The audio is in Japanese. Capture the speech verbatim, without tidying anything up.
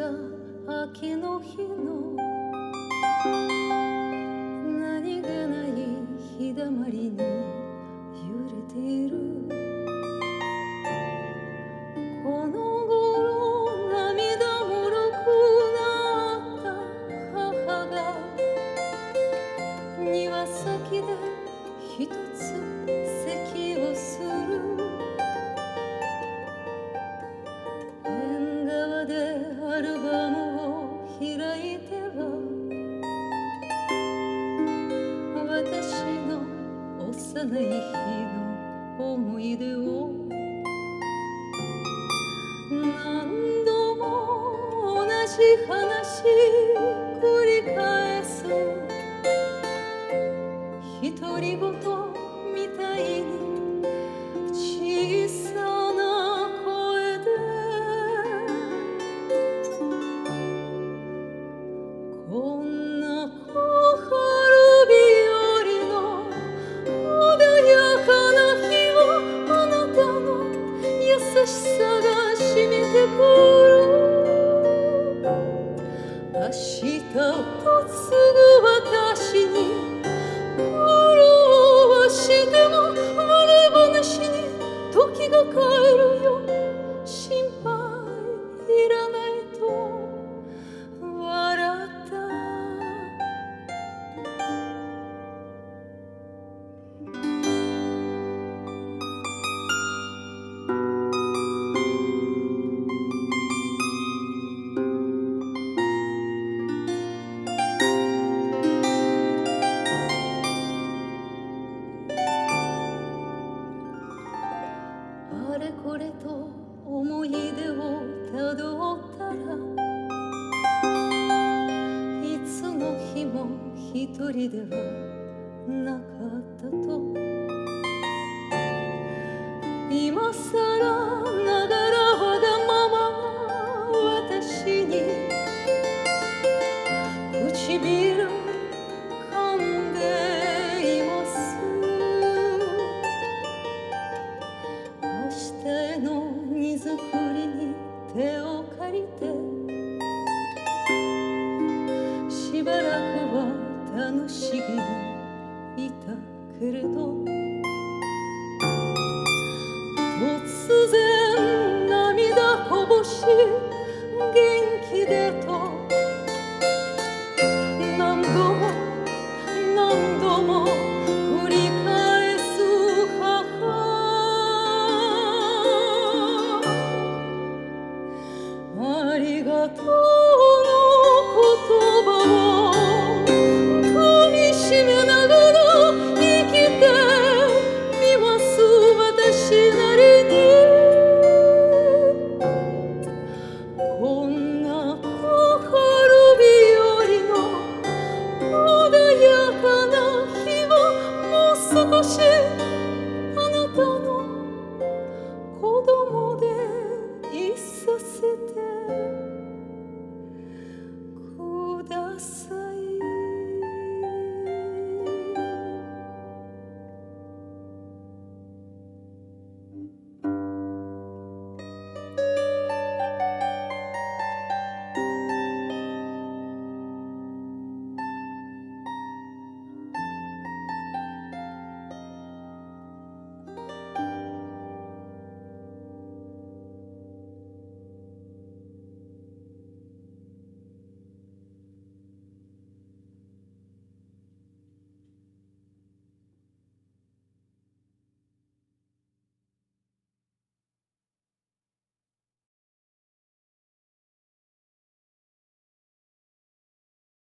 が秋の日の何気ない日だまりに揺れている。この頃涙もろくなった母が庭先でひとつ咳をする。縁側でアルバムを開いては私の幼い日の思い出を何度も同じ話繰り返す。独り言みたいに小さな声でこんな小春日和の穏やかな日をあなたの優しさが染みてくる。明日をとすぐ私に苦労はしても悪話に時が帰るよ。心配いらないと笑った。あれこれと思い出をたどったらいつの日も一人ではなかったと。今さらながらわがままな私に唇噛んでいます。明日への荷造りに手を借りてしばらくは楽しげにいたけれど突然涙こぼし元気でと何度も何度も繰り返す母。ありがとう